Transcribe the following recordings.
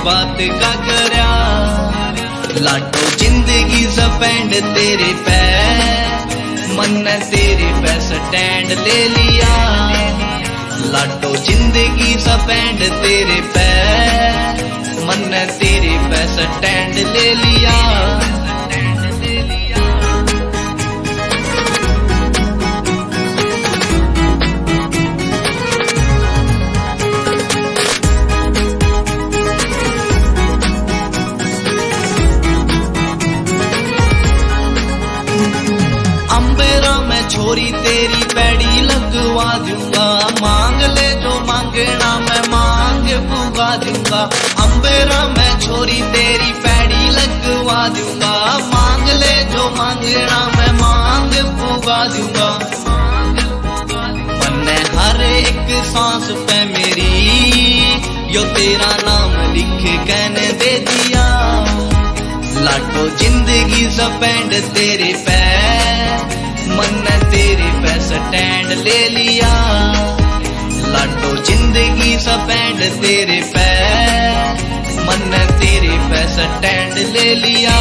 बात का करया। लाटो जिंदगी स्पेंड तेरे पे, मन ने तेरे पे स्टैंड ले लिया। लाटो जिंदगी स्पेंड तेरे पे, मन ने तेरे पे स्टैंड ले लिया। छोरी तेरी पैड़ी लगवा दूंगा, मांग ले जो मांगना मैं मांग पुगा दूंगा। अंबेरा मैं छोरी तेरी पैड़ी लगवा दूंगा, मांग ले जो मांगना मैं मांग पुगा दूंगा। मैंने हर एक सांस पे मेरी यो तेरा नाम लिख कहने दे दिया। लाटो जिंदगी स्पेंड तेरे पे, मन ने तेरे पे स्टैंड ले लिया। लाटो जिंदगी स्पेंड तेरे पे, मन ने तेरे पे स्टैंड ले लिया।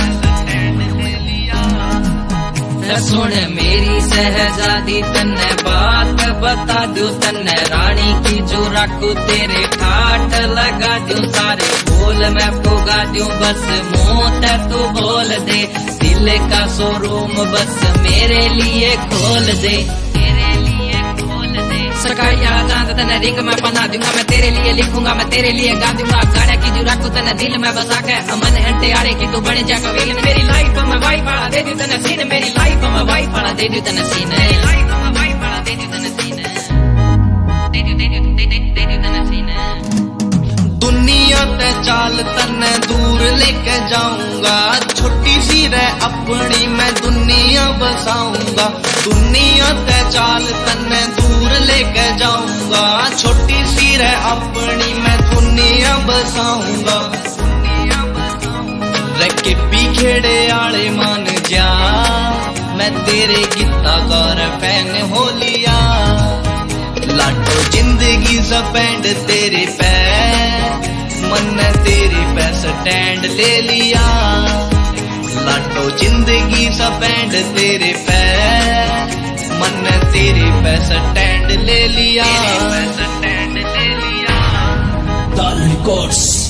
सुन मेरी शहजादी तन्ने बात बता दूं, तन्ने रानी की जो रखू तेरे ठाट लगा दूं। सारे बोल मैं पुगा दूं, बस मुंह ते तू बोल दे। दिल का शोरूम बस मेरे लिए खोल दे, मेरे लिए खोल दे। सरकारी आजाद तन्ने रिंग मैं बना दूंगा, मैं तेरे लिए लिखूंगा, मैं तेरे लिए गा दूंगा। गाने की जो रखू तन्ने दिल में बसा के, अमन हंटे आड़े की तू बन जा कबील। मेरी लाइफ में वाइफ वाला दे दूं तन्ने सीन, मेरी लाइफ में वाइफ वाला दे दूं तन्ने सीन, लाइफ में वाइफ वाला दे दूं तन्ने सीन, दे दूं तन्ने सीन। दुनिया ते चाल तन्ने दूर लेके जाऊंगा, छोटी सी रह अपनी मैं दुनिया बसाऊंगा। दुनिया ते चाल तन्ने दूर लेके जाऊंगा, छोटी सी रह अपनी मैं दुनिया बसाऊंगा। रखे पीखेड़े आले मान जा, मैं तेरे गीता गौर फैन हो लिया। लाटो जिंदगी स्पेंड तेरे पे, मन ने तेरे पे स्टैंड ले लिया। लाटो जिंदगी स्पेंड तेरे पे, मन ने तेरे पे स्टैंड ले लिया। The records.